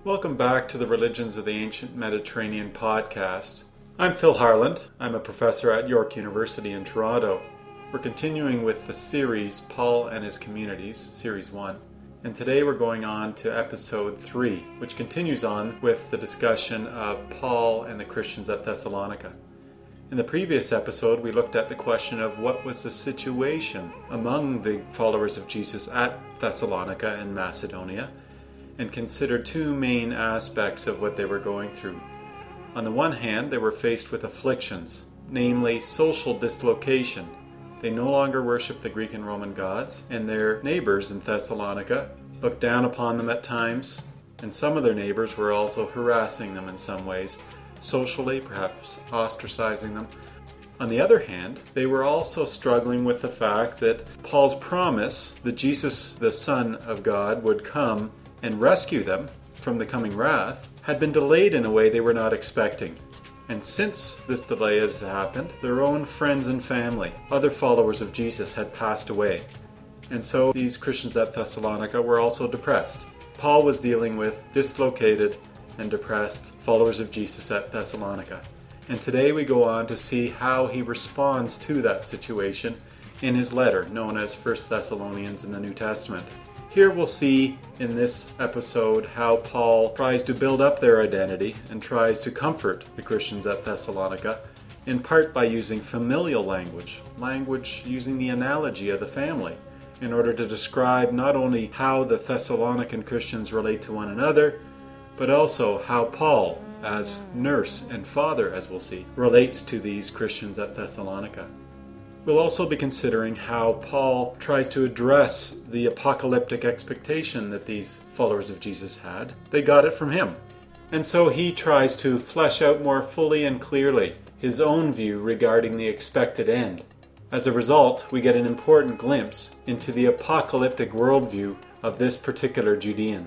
Welcome back to the Religions of the Ancient Mediterranean podcast. I'm Phil Harland. I'm a professor at York University in Toronto. We're continuing with the series Paul and His Communities, Series 1. And today we're going on to Episode 3, which continues on with the discussion of Paul and the Christians at Thessalonica. In the previous episode, we looked at the question of what was the situation among the followers of Jesus at Thessalonica and Macedonia, and considered two main aspects of what they were going through. On the one hand, they were faced with afflictions, namely social dislocation. They no longer worshiped the Greek and Roman gods, and their neighbors in Thessalonica looked down upon them at times, and some of their neighbors were also harassing them in some ways, socially, perhaps ostracizing them. On the other hand, they were also struggling with the fact that Paul's promise that Jesus, the Son of God, would come and rescue them from the coming wrath had been delayed in a way they were not expecting. And since this delay had happened, their own friends and family, other followers of Jesus, had passed away. And so these Christians at Thessalonica were also depressed. Paul was dealing with dislocated and depressed followers of Jesus at Thessalonica. And today we go on to see how he responds to that situation in his letter, known as 1 Thessalonians in the New Testament. Here we'll see in this episode how Paul tries to build up their identity and tries to comfort the Christians at Thessalonica, in part by using familial language using the analogy of the family, in order to describe not only how the Thessalonican Christians relate to one another, but also how Paul, as nurse and father, as we'll see, relates to these Christians at Thessalonica. We'll also be considering how Paul tries to address the apocalyptic expectation that these followers of Jesus had. They got it from him. And so he tries to flesh out more fully and clearly his own view regarding the expected end. As a result, we get an important glimpse into the apocalyptic worldview of this particular Judean.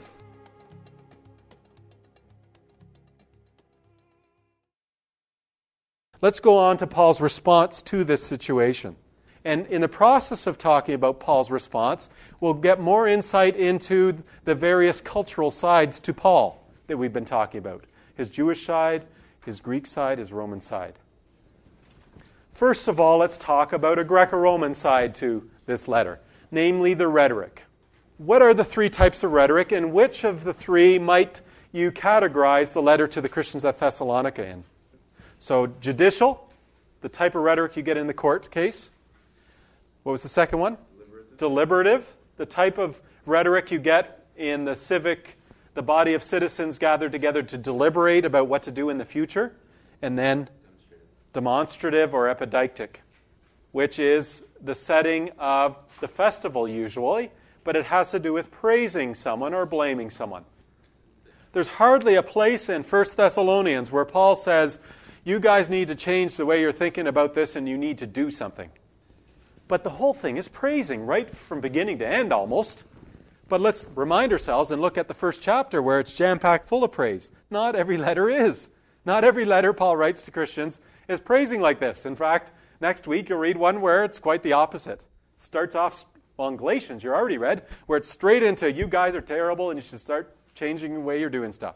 Let's go on to Paul's response to this situation. And in the process of talking about Paul's response, we'll get more insight into the various cultural sides to Paul that we've been talking about. His Jewish side, his Greek side, his Roman side. First of all, let's talk about a Greco-Roman side to this letter, namely the rhetoric. What are the three types of rhetoric, and which of the three might you categorize the letter to the Christians at Thessalonica in? So, judicial, the type of rhetoric you get in the court case. What was the second one? Deliberative, the type of rhetoric you get in the body of citizens gathered together to deliberate about what to do in the future. And then demonstrative or epideictic, which is the setting of the festival usually, but it has to do with praising someone or blaming someone. There's hardly a place in 1 Thessalonians where Paul says, you guys need to change the way you're thinking about this and you need to do something. But the whole thing is praising, right from beginning to end almost. But let's remind ourselves and look at the first chapter where it's jam-packed full of praise. Not every letter is. Not every letter Paul writes to Christians is praising like this. In fact, next week you'll read one where it's quite the opposite. It starts off, in Galatians you already read, where it's straight into you guys are terrible and you should start changing the way you're doing stuff.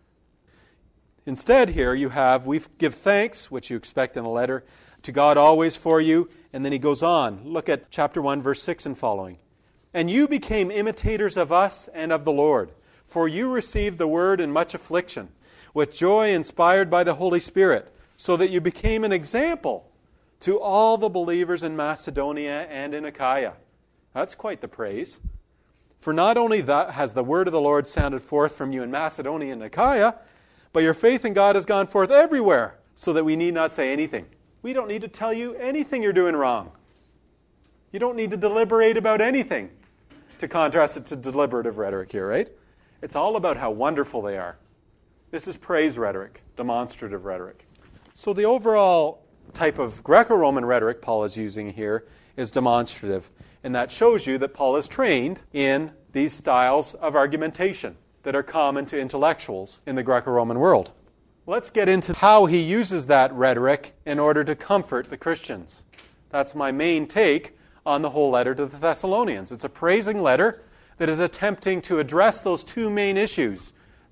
Instead here you have, we give thanks, which you expect in a letter, to God always for you. And then he goes on. Look at chapter 1, verse 6 and following. And you became imitators of us and of the Lord, for you received the word in much affliction, with joy inspired by the Holy Spirit, so that you became an example to all the believers in Macedonia and in Achaia. That's quite the praise. For not only that has the word of the Lord sounded forth from you in Macedonia and Achaia, but your faith in God has gone forth everywhere, so that we need not say anything. We don't need to tell you anything you're doing wrong. You don't need to deliberate about anything, to contrast it to deliberative rhetoric here, right? It's all about how wonderful they are. This is praise rhetoric, demonstrative rhetoric. So the overall type of Greco-Roman rhetoric Paul is using here is demonstrative, and that shows you that Paul is trained in these styles of argumentation that are common to intellectuals in the Greco-Roman world. Let's get into how he uses that rhetoric in order to comfort the Christians. That's my main take on the whole letter to the Thessalonians. It's a praising letter that is attempting to address those two main issues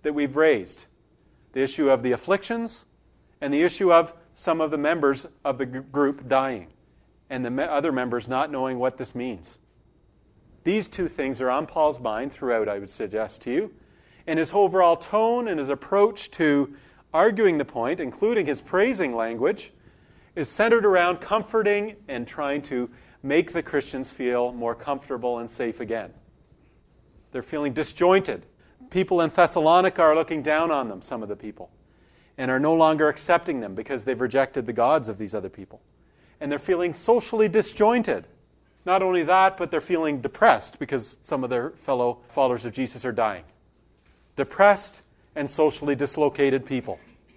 that we've raised. The issue of the afflictions and the issue of some of the members of the group dying and the other members not knowing what this means. These two things are on Paul's mind throughout, I would suggest to you. And his overall tone and his approach to arguing the point, including his praising language, is centered around comforting and trying to make the Christians feel more comfortable and safe again. They're feeling disjointed. People in Thessalonica are looking down on them, some of the people, and are no longer accepting them because they've rejected the gods of these other people. And they're feeling socially disjointed. Not only that, but they're feeling depressed because some of their fellow followers of Jesus are dying. Depressed and socially dislocated people.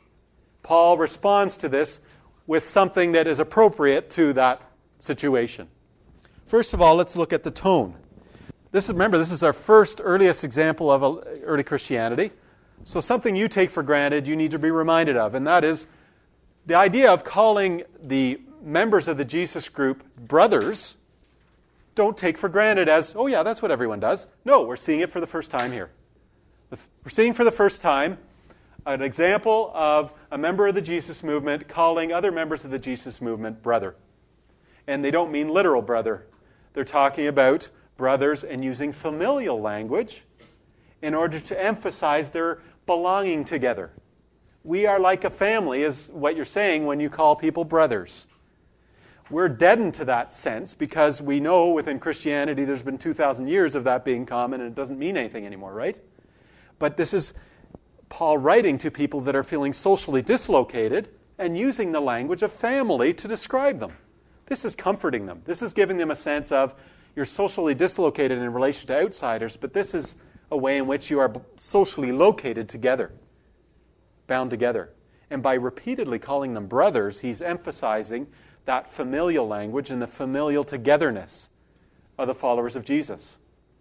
Paul responds to this with something that is appropriate to that situation. First of all, let's look at the tone. Remember, this is our first earliest example of early Christianity. So something you take for granted, you need to be reminded of, and that is the idea of calling the members of the Jesus group brothers. Don't take for granted as, oh yeah, that's what everyone does. No, we're seeing it for the first time here. We're seeing for the first time an example of a member of the Jesus movement calling other members of the Jesus movement brother. And they don't mean literal brother. They're talking about brothers and using familial language in order to emphasize their belonging together. We are like a family is what you're saying when you call people brothers. We're deadened to that sense because we know within Christianity there's been 2,000 years of that being common and it doesn't mean anything anymore, right? But this is Paul writing to people that are feeling socially dislocated and using the language of family to describe them. This is comforting them. This is giving them a sense of you're socially dislocated in relation to outsiders, but this is a way in which you are socially located together, bound together. And by repeatedly calling them brothers, he's emphasizing that familial language and the familial togetherness of the followers of Jesus.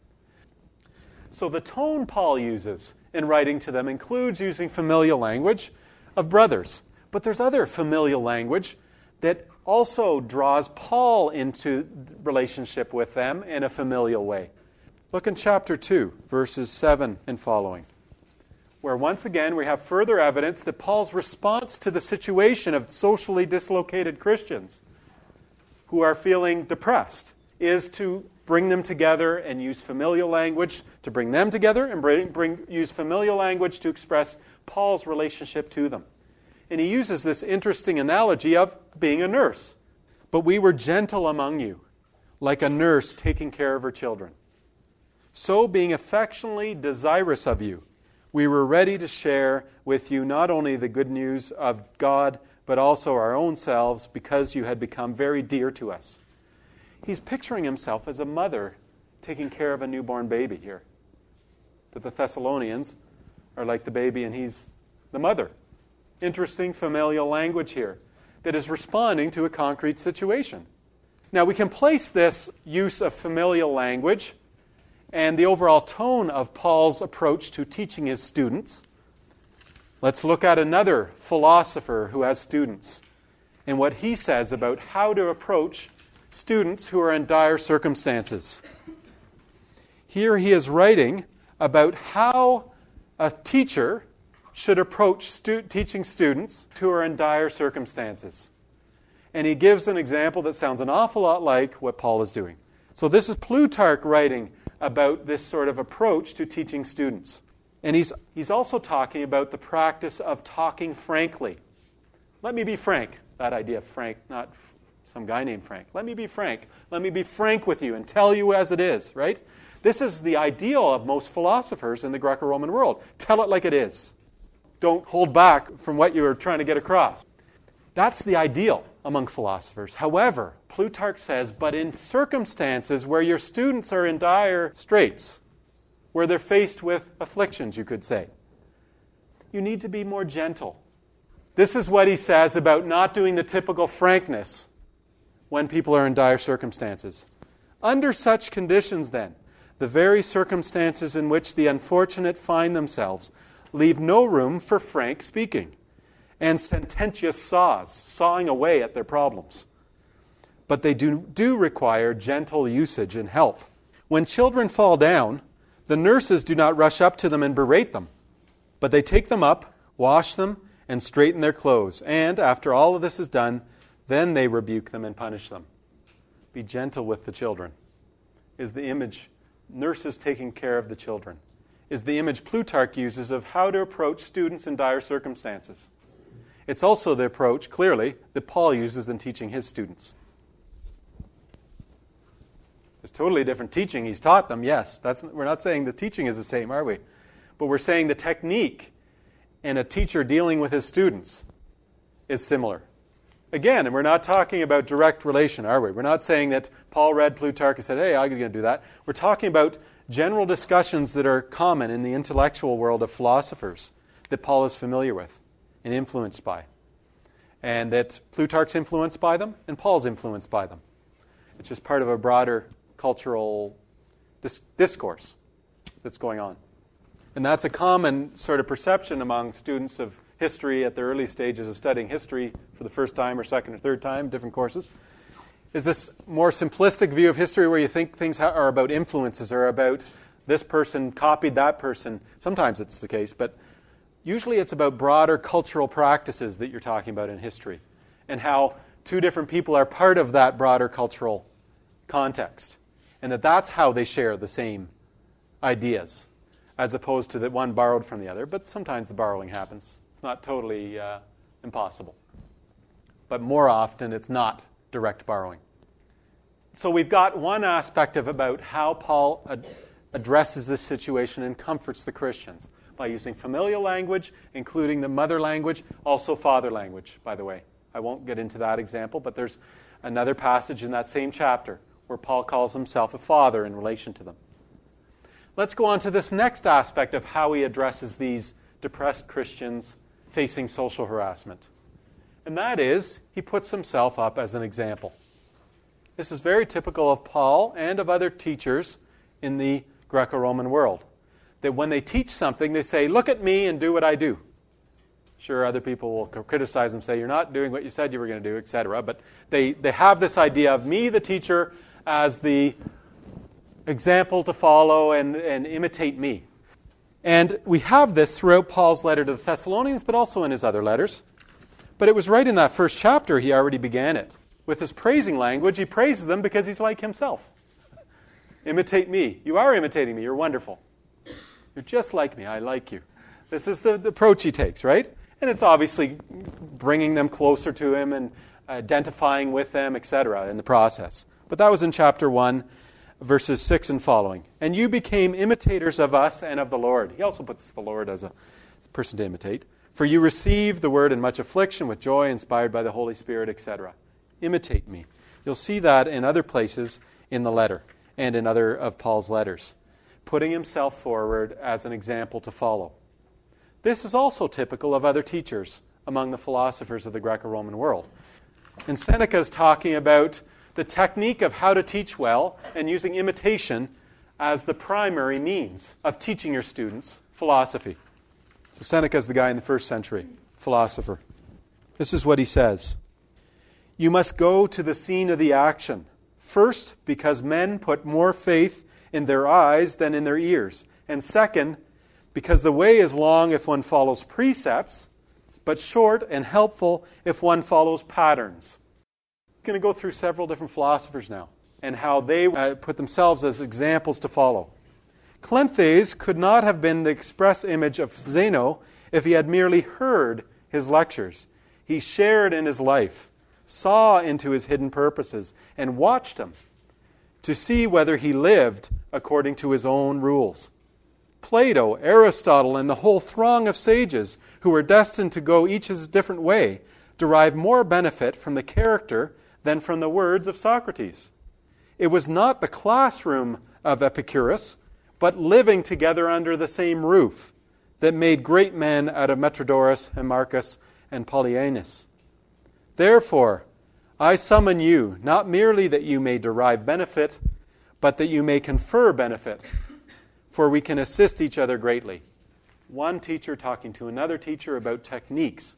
So the tone Paul uses in writing to them includes using familial language of brothers. But there's other familial language that also draws Paul into relationship with them in a familial way. Look in chapter 2, verses 7 and following, where once again we have further evidence that Paul's response to the situation of socially dislocated Christians who are feeling depressed is to bring them together and use familial language to bring them together and use familial language to express Paul's relationship to them. And he uses this interesting analogy of being a nurse. But we were gentle among you, like a nurse taking care of her children. So, being affectionately desirous of you, we were ready to share with you not only the good news of God, but also our own selves, because you had become very dear to us. He's picturing himself as a mother taking care of a newborn baby here. That the Thessalonians are like the baby and he's the mother. Interesting familial language here that is responding to a concrete situation. Now we can place this use of familial language and the overall tone of Paul's approach to teaching his students. Let's look at another philosopher who has students and what he says about how to approach students who are in dire circumstances. Here he is writing about how a teacher should approach teaching students who are in dire circumstances. And he gives an example that sounds an awful lot like what Paul is doing. So this is Plutarch writing about this sort of approach to teaching students. And he's also talking about the practice of talking frankly. Let me be frank. That idea of frank, not some guy named Frank. Let me be frank. Let me be frank with you and tell you as it is, right? This is the ideal of most philosophers in the Greco-Roman world. Tell it like it is. Don't hold back from what you're trying to get across. That's the ideal among philosophers. However, Plutarch says, but in circumstances where your students are in dire straits, where they're faced with afflictions, you could say, you need to be more gentle. This is what he says about not doing the typical frankness when people are in dire circumstances. Under such conditions, then, the very circumstances in which the unfortunate find themselves leave no room for frank speaking and sententious sawing away at their problems. But they do require gentle usage and help. When children fall down, the nurses do not rush up to them and berate them, But they take them up, wash them, and straighten their clothes. And after all of this is done, then they rebuke them and punish them. Be gentle with the children is the image. Nurses taking care of the children is the image Plutarch uses of how to approach students in dire circumstances. It's also the approach, clearly, that Paul uses in teaching his students. It's totally different teaching he's taught them, yes. We're not saying the teaching is the same, are we? But we're saying the technique in a teacher dealing with his students is similar. Again, and we're not talking about direct relation, are we? We're not saying that Paul read Plutarch and said, hey, I'm going to do that. We're talking about general discussions that are common in the intellectual world of philosophers that Paul is familiar with and influenced by. And that Plutarch's influenced by them and Paul's influenced by them. It's just part of a broader cultural discourse that's going on. And that's a common sort of perception among students of history at the early stages of studying history for the first time or second or third time, different courses. Is this more simplistic view of history where you think things are about influences or about this person copied that person? Sometimes it's the case, but usually it's about broader cultural practices that you're talking about in history and how two different people are part of that broader cultural context and that's how they share the same ideas as opposed to that one borrowed from the other. But sometimes the borrowing happens. It's not totally impossible. But more often it's not direct borrowing. So we've got one aspect of about how Paul addresses this situation and comforts the Christians by using familial language, including the mother language, also father language, by the way. I won't get into that example, but there's another passage in that same chapter where Paul calls himself a father in relation to them. Let's go on to this next aspect of how he addresses these depressed Christians facing social harassment. And that is, he puts himself up as an example. This is very typical of Paul and of other teachers in the Greco-Roman world. That when they teach something, they say, look at me and do what I do. Sure, other people will criticize them, say, you're not doing what you said you were going to do, etc. But they have this idea of me, the teacher, as the example to follow and imitate me. And we have this throughout Paul's letter to the Thessalonians, but also in his other letters. But it was right in that first chapter he already began it. With his praising language, he praises them because he's like himself. Imitate me. You are imitating me. You're wonderful. You're just like me. I like you. This is the approach he takes, right? And it's obviously bringing them closer to him and identifying with them, etc. in the process. But that was in chapter 1, verses 6 and following. And you became imitators of us and of the Lord. He also puts the Lord as a person to imitate. For you received the word in much affliction with joy, inspired by the Holy Spirit, etc. Imitate me. You'll see that in other places in the letter and in other of Paul's letters, putting himself forward as an example to follow. This is also typical of other teachers among the philosophers of the Greco-Roman world. And Seneca is talking about the technique of how to teach well and using imitation as the primary means of teaching your students philosophy. So Seneca is the guy in the first century, philosopher. This is what he says. You must go to the scene of the action. First, because men put more faith in their eyes than in their ears. And second, because the way is long if one follows precepts, but short and helpful if one follows patterns. I'm going to go through several different philosophers now and how they put themselves as examples to follow. Cleanthes could not have been the express image of Zeno if he had merely heard his lectures. He shared in his life, saw into his hidden purposes, and watched him to see whether he lived according to his own rules. Plato, Aristotle, and the whole throng of sages who were destined to go each his different way derive more benefit from the character than from the words of Socrates. It was not the classroom of Epicurus, but living together under the same roof that made great men out of Metrodorus and Marcus and Polyaenus. Therefore, I summon you, not merely that you may derive benefit, but that you may confer benefit, for we can assist each other greatly. One teacher talking to another teacher about techniques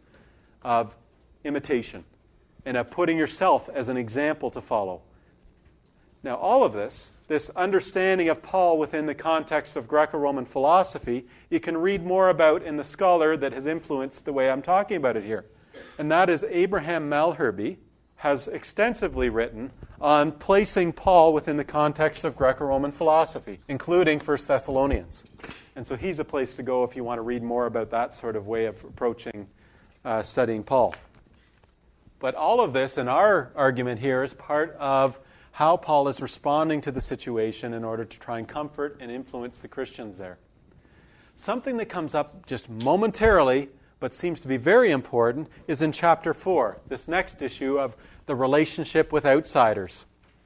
of imitation and of putting yourself as an example to follow. Now, all of this this understanding of Paul within the context of Greco-Roman philosophy, you can read more about in the scholar that has influenced the way I'm talking about it here. And that is Abraham Malherbe, has extensively written on placing Paul within the context of Greco-Roman philosophy, including 1 Thessalonians. And so he's a place to go if you want to read more about that sort of way of approaching studying Paul. But all of this in our argument here is part of how Paul is responding to the situation in order to try and comfort and influence the Christians there. Something that comes up just momentarily, but seems to be very important, is in chapter 4, this next issue of the relationship with outsiders.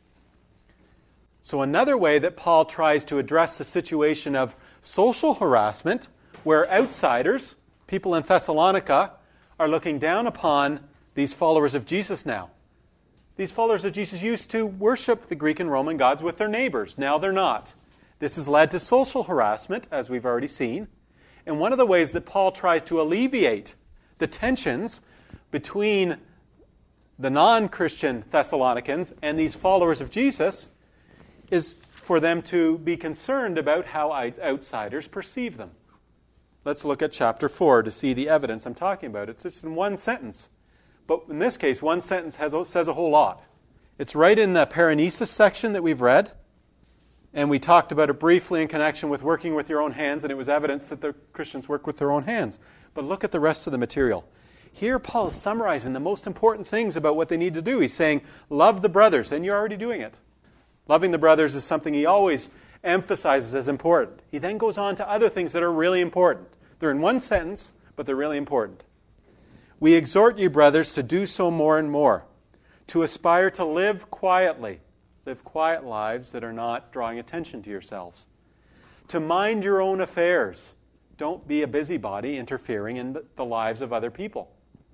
So another way that Paul tries to address the situation of social harassment, where outsiders, people in Thessalonica, are looking down upon these followers of Jesus now. These followers of Jesus used to worship the Greek and Roman gods with their neighbors. Now they're not. This has led to social harassment, as we've already seen. And one of the ways that Paul tries to alleviate the tensions between the non-Christian Thessalonians and these followers of Jesus is for them to be concerned about how outsiders perceive them. Let's look at chapter 4 to see the evidence I'm talking about. It's just in one sentence. But in this case, one sentence says a whole lot. It's right in the paranesis section that we've read. And we talked about it briefly in connection with working with your own hands, and it was evidence that the Christians work with their own hands. But look at the rest of the material. Here Paul is summarizing the most important things about what they need to do. He's saying, love the brothers, and you're already doing it. Loving the brothers is something he always emphasizes as important. He then goes on to other things that are really important. They're in one sentence, but they're really important. We exhort you, brothers, to do so more and more, to aspire to live quietly. Live quiet lives that are not drawing attention to yourselves. To mind your own affairs. Don't be a busybody interfering in the lives of other people.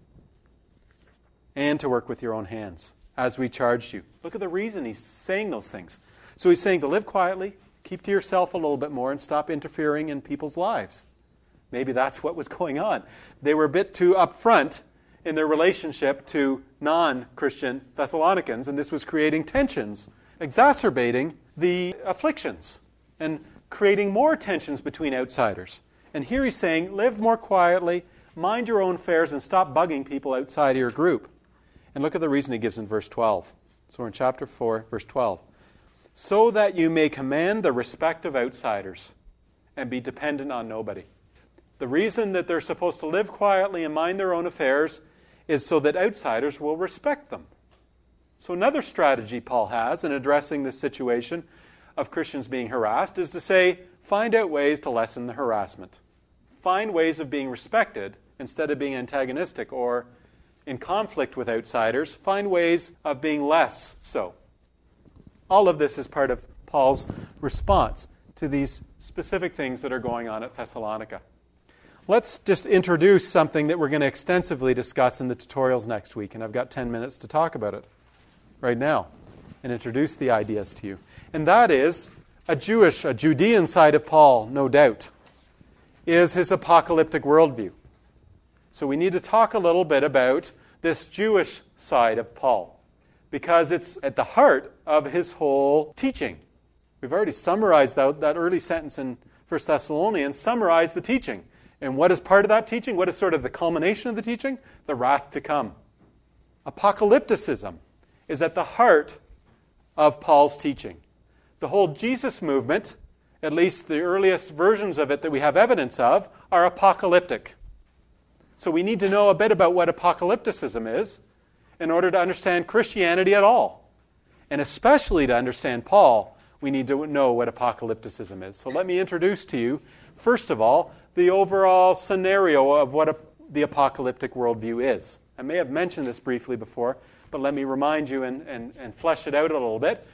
And to work with your own hands, as we charged you. Look at the reason he's saying those things. So he's saying to live quietly, keep to yourself a little bit more, and stop interfering in people's lives. Maybe that's what was going on. They were a bit too upfront in their relationship to non-Christian Thessalonians, and this was creating tensions, exacerbating the afflictions, and creating more tensions between outsiders. And here he's saying, live more quietly, mind your own affairs, and stop bugging people outside of your group. And look at the reason he gives in verse 12. So we're in chapter 4, verse 12. So that you may command the respect of outsiders and be dependent on nobody. The reason that they're supposed to live quietly and mind their own affairs is so that outsiders will respect them. So another strategy Paul has in addressing this situation of Christians being harassed is to say, find out ways to lessen the harassment. Find ways of being respected instead of being antagonistic or in conflict with outsiders. Find ways of being less so. All of this is part of Paul's response to these specific things that are going on at Thessalonica. Let's just introduce something that we're going to extensively discuss in the tutorials next week, and I've got 10 minutes to talk about it right now and introduce the ideas to you. And that is a Judean side of Paul, no doubt, is his apocalyptic worldview. So we need to talk a little bit about this Jewish side of Paul, because it's at the heart of his whole teaching. We've already summarized that early sentence in 1 Thessalonians, summarized the teaching. And what is part of that teaching? What is sort of the culmination of the teaching? The wrath to come. Apocalypticism is at the heart of Paul's teaching. The whole Jesus movement, at least the earliest versions of it that we have evidence of, are apocalyptic. So we need to know a bit about what apocalypticism is in order to understand Christianity at all. And especially to understand Paul, we need to know what apocalypticism is. So let me introduce to you, first of all, the overall scenario of what the apocalyptic worldview is. I may have mentioned this briefly before, but let me remind you and flesh it out a little bit.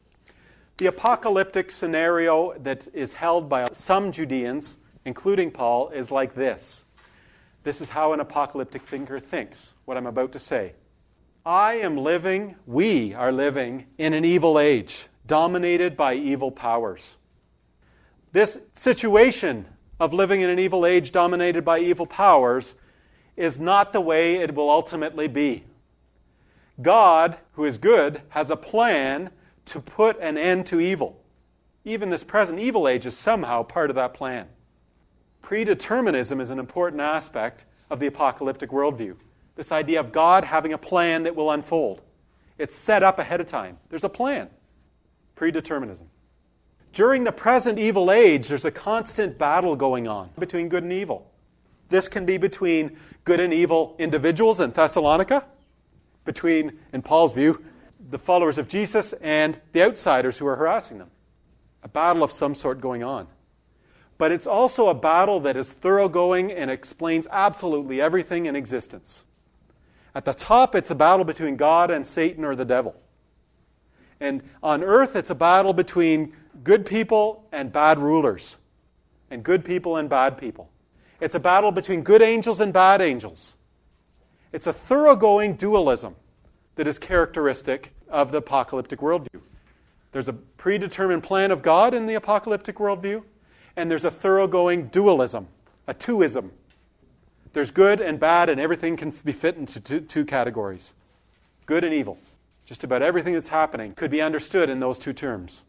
The apocalyptic scenario that is held by some Judeans, including Paul, is like this. This is how an apocalyptic thinker thinks, what I'm about to say. We are living in an evil age, dominated by evil powers. This situation of living in an evil age dominated by evil powers is not the way it will ultimately be. God, who is good, has a plan to put an end to evil. Even this present evil age is somehow part of that plan. Predeterminism is an important aspect of the apocalyptic worldview. This idea of God having a plan that will unfold. It's set up ahead of time. There's a plan. Predeterminism. During the present evil age, there's a constant battle going on between good and evil. This can be between good and evil individuals in Thessalonica, between, in Paul's view, the followers of Jesus and the outsiders who are harassing them. A battle of some sort going on. But it's also a battle that is thoroughgoing and explains absolutely everything in existence. At the top, it's a battle between God and Satan or the devil. And on earth, it's a battle between good people and bad rulers, and good people and bad people. It's a battle between good angels and bad angels. It's a thoroughgoing dualism that is characteristic of the apocalyptic worldview. There's a predetermined plan of God in the apocalyptic worldview, and there's a thoroughgoing dualism, a twoism. There's good and bad, and everything can be fit into two categories. Good and evil. Just about everything that's happening could be understood in those two terms.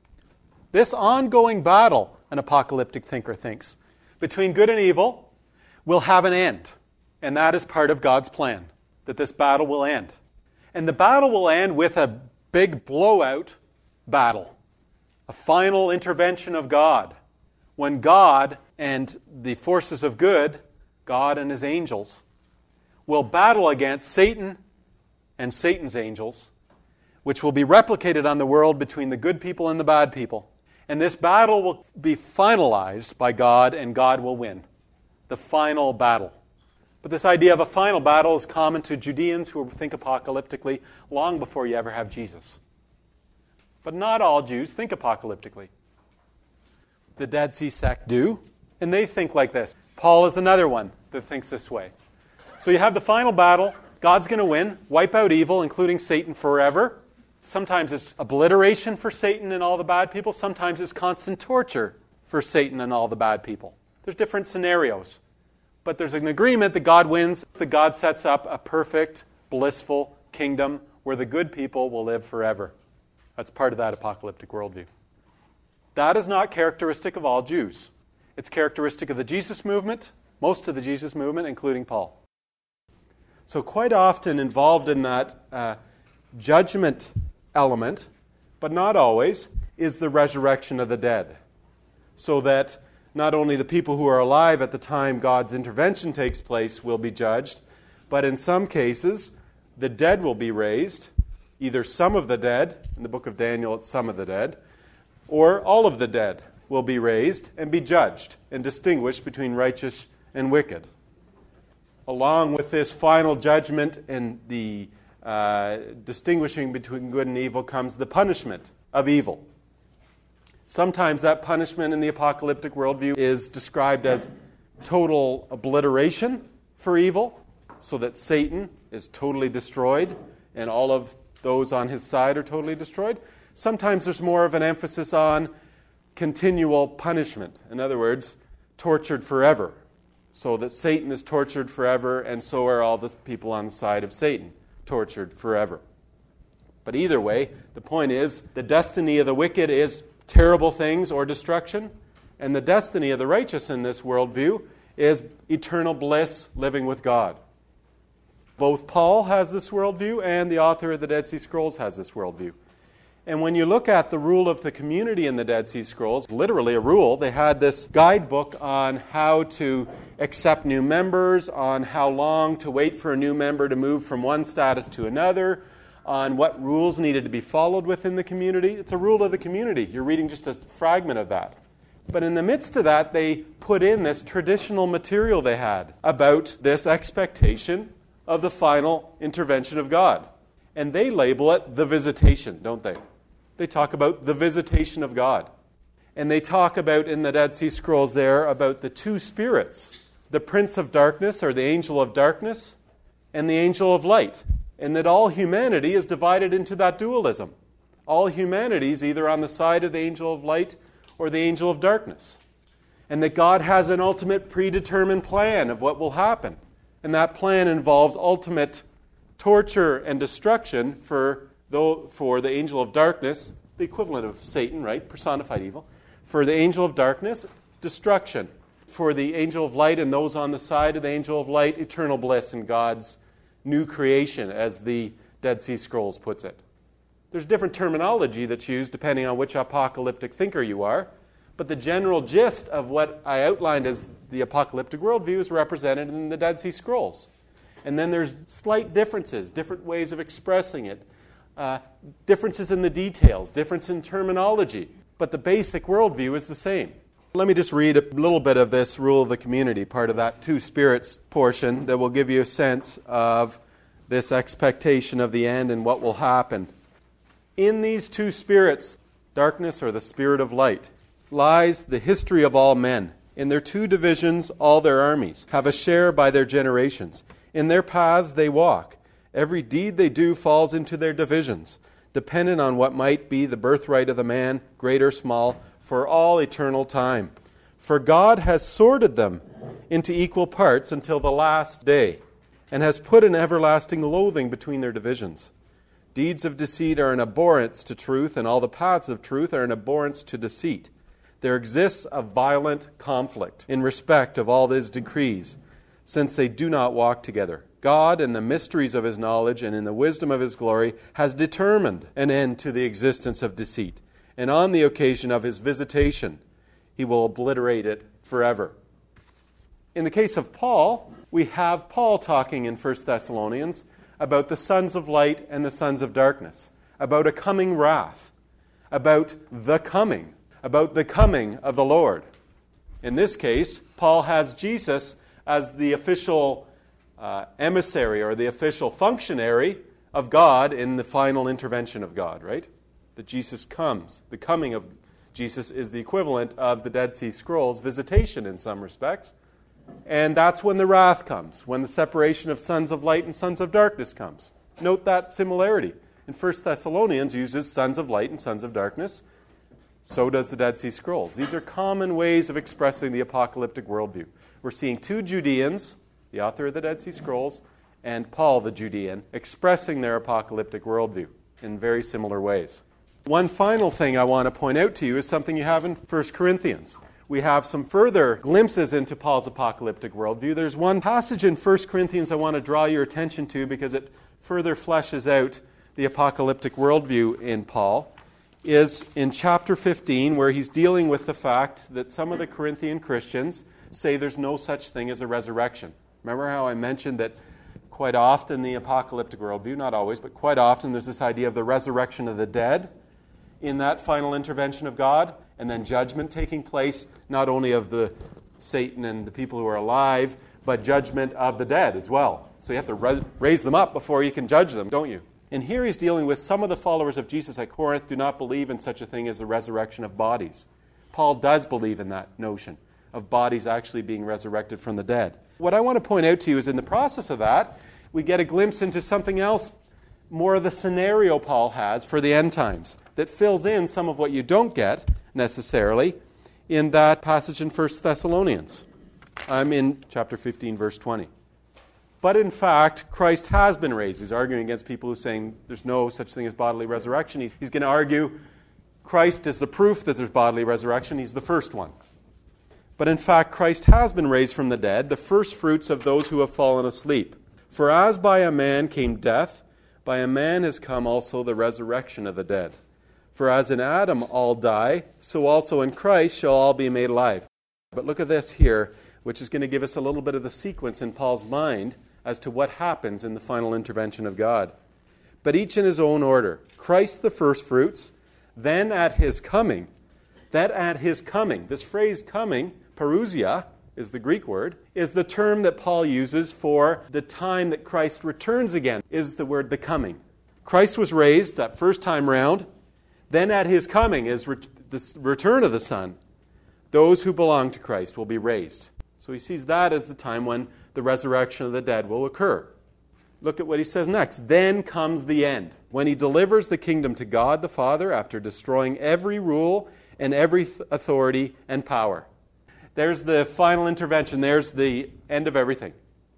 This ongoing battle, an apocalyptic thinker thinks, between good and evil will have an end. And that is part of God's plan, that this battle will end. And the battle will end with a big blowout battle, a final intervention of God, when God and the forces of good, God and his angels, will battle against Satan and Satan's angels, which will be replicated on the world between the good people and the bad people. And this battle will be finalized by God, and God will win. The final battle. But this idea of a final battle is common to Judeans who think apocalyptically long before you ever have Jesus. But not all Jews think apocalyptically. The Dead Sea sect do, and they think like this. Paul is another one that thinks this way. So you have the final battle. God's going to win, wipe out evil, including Satan, forever. Sometimes it's obliteration for Satan and all the bad people. Sometimes it's constant torture for Satan and all the bad people. There's different scenarios. But there's an agreement that God wins, that God sets up a perfect, blissful kingdom where the good people will live forever. That's part of that apocalyptic worldview. That is not characteristic of all Jews. It's characteristic of the Jesus movement, most of the Jesus movement, including Paul. So quite often involved in that judgment element, but not always, is the resurrection of the dead. So that not only the people who are alive at the time God's intervention takes place will be judged, but in some cases, the dead will be raised, either some of the dead, in the book of Daniel it's some of the dead, or all of the dead will be raised and be judged and distinguished between righteous and wicked. Along with this final judgment and the distinguishing between good and evil comes the punishment of evil. Sometimes that punishment in the apocalyptic worldview is described as total obliteration for evil, so that Satan is totally destroyed and all of those on his side are totally destroyed. Sometimes there's more of an emphasis on continual punishment. In other words, tortured forever. So that Satan is tortured forever, and so are all the people on the side of Satan, tortured forever. But either way, the point is, the destiny of the wicked is terrible things or destruction, and the destiny of the righteous in this worldview is eternal bliss, living with God. Both Paul has this worldview, and the author of the Dead Sea Scrolls has this worldview. And when you look at the rule of the community in the Dead Sea Scrolls, literally a rule, they had this guidebook on how to accept new members, on how long to wait for a new member to move from one status to another, on what rules needed to be followed within the community. It's a rule of the community. You're reading just a fragment of that. But in the midst of that, they put in this traditional material they had about this expectation of the final intervention of God. And they label it the visitation, don't they? They talk about the visitation of God. And they talk about, in the Dead Sea Scrolls there, about the two spirits, the Prince of Darkness, or the Angel of Darkness, and the Angel of Light. And that all humanity is divided into that dualism. All humanity is either on the side of the Angel of Light or the Angel of Darkness. And that God has an ultimate predetermined plan of what will happen. And that plan involves ultimate torture and destruction for the Angel of Darkness, the equivalent of Satan, right? Personified evil. For the angel of darkness, destruction. For the angel of light and those on the side of the angel of light, eternal bliss in God's new creation, as the Dead Sea Scrolls puts it. There's different terminology that's used depending on which apocalyptic thinker you are, but the general gist of what I outlined as the apocalyptic worldview is represented in the Dead Sea Scrolls. And then there's slight differences, different ways of expressing it, differences in the details, difference in terminology, but the basic worldview is the same. Let me just read a little bit of this rule of the community, part of that two spirits portion, that will give you a sense of this expectation of the end and what will happen. In these two spirits, darkness or the spirit of light, lies the history of all men. In their two divisions, all their armies have a share by their generations. In their paths they walk. Every deed they do falls into their divisions, dependent on what might be the birthright of the man, great or small, for all eternal time. For God has sorted them into equal parts until the last day, and has put an everlasting loathing between their divisions. Deeds of deceit are an abhorrence to truth, and all the paths of truth are an abhorrence to deceit. There exists a violent conflict in respect of all his decrees, since they do not walk together. God, in the mysteries of his knowledge and in the wisdom of his glory, has determined an end to the existence of deceit, and on the occasion of his visitation, he will obliterate it forever. In the case of Paul, we have Paul talking in 1 Thessalonians about the sons of light and the sons of darkness, about a coming wrath, about the coming of the Lord. In this case, Paul has Jesus as the official emissary or the official functionary of God in the final intervention of God, right? That Jesus comes. The coming of Jesus is the equivalent of the Dead Sea Scrolls visitation in some respects. And that's when the wrath comes, when the separation of sons of light and sons of darkness comes. Note that similarity. In 1 Thessalonians uses sons of light and sons of darkness. So does the Dead Sea Scrolls. These are common ways of expressing the apocalyptic worldview. We're seeing two Judeans, the author of the Dead Sea Scrolls, and Paul the Judean, expressing their apocalyptic worldview in very similar ways. One final thing I want to point out to you is something you have in 1 Corinthians. We have some further glimpses into Paul's apocalyptic worldview. There's one passage in 1 Corinthians I want to draw your attention to because it further fleshes out the apocalyptic worldview in Paul, is in chapter 15, where he's dealing with the fact that some of the Corinthian Christians say there's no such thing as a resurrection. Remember how I mentioned that quite often the apocalyptic worldview, not always, but quite often there's this idea of the resurrection of the dead in that final intervention of God, and then judgment taking place, not only of the Satan and the people who are alive, but judgment of the dead as well. So you have to raise them up before you can judge them, don't you? And here he's dealing with some of the followers of Jesus at Corinth do not believe in such a thing as the resurrection of bodies. Paul does believe in that notion of bodies actually being resurrected from the dead. What I want to point out to you is in the process of that, we get a glimpse into something else, more of the scenario Paul has for the end times, that fills in some of what you don't get necessarily in that passage in 1 Thessalonians. I'm in chapter 15, verse 20. But in fact, Christ has been raised. He's arguing against people who are saying there's no such thing as bodily resurrection. He's going to argue Christ is the proof that there's bodily resurrection. He's the first one. But in fact, Christ has been raised from the dead, the first fruits of those who have fallen asleep. For as by a man came death, by a man has come also the resurrection of the dead. For as in Adam all die, so also in Christ shall all be made alive. But look at this here, which is going to give us a little bit of the sequence in Paul's mind as to what happens in the final intervention of God. But each in his own order. Christ the first fruits, then at his coming. That at his coming, this phrase coming, parousia is the Greek word, is the term that Paul uses for the time that Christ returns again, is the word the coming. Christ was raised that first time round. Then at his coming is the return of the Son. Those who belong to Christ will be raised. So he sees that as the time when the resurrection of the dead will occur. Look at what he says next. Then comes the end, when he delivers the kingdom to God the Father after destroying every rule and every authority and power. There's the final intervention. There's the end of everything.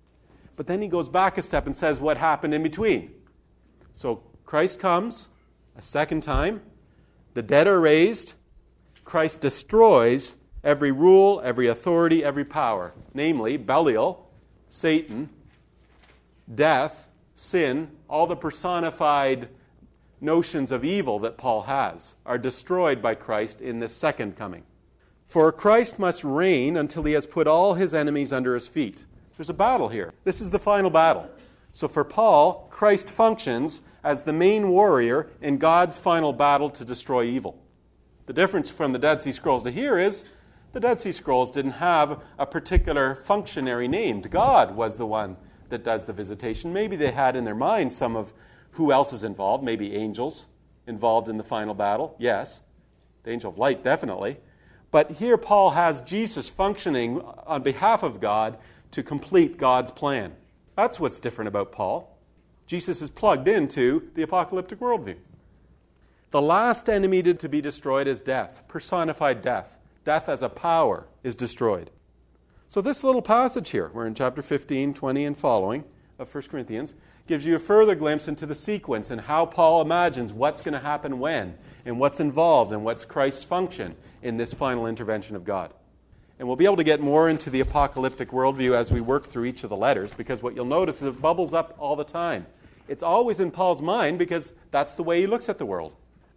But then he goes back a step and says what happened in between. So Christ comes a second time. the dead are raised, Christ destroys every rule, every authority, every power, namely Belial, Satan, death, sin, all the personified notions of evil that Paul has are destroyed by Christ in this second coming. For Christ must reign until he has put all his enemies under his feet. There's a battle here. This is the final battle. So for Paul, Christ functions as the main warrior in God's final battle to destroy evil. The difference from the Dead Sea Scrolls to here is the Dead Sea Scrolls didn't have a particular functionary named. God was the one that does the visitation. Maybe they had in their mind some of who else is involved, maybe angels involved in the final battle. Yes, the angel of light, definitely. But here Paul has Jesus functioning on behalf of God to complete God's plan. That's what's different about Paul. Jesus is plugged into the apocalyptic worldview. The last enemy to be destroyed is death, personified death. Death as a power is destroyed. So this little passage here, we're in chapter 15, 20, and following of 1 Corinthians, gives you a further glimpse into the sequence and how Paul imagines what's going to happen when, and what's involved, and what's Christ's function in this final intervention of God. And we'll be able to get more into the apocalyptic worldview as we work through each of the letters, because what you'll notice is it bubbles up all the time. It's always in Paul's mind because that's the way he looks at the world.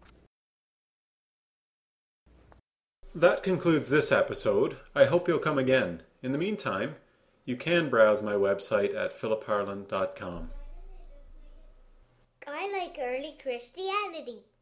That concludes this episode. I hope you'll come again. In the meantime, you can browse my website at philipharland.com. I like early Christianity.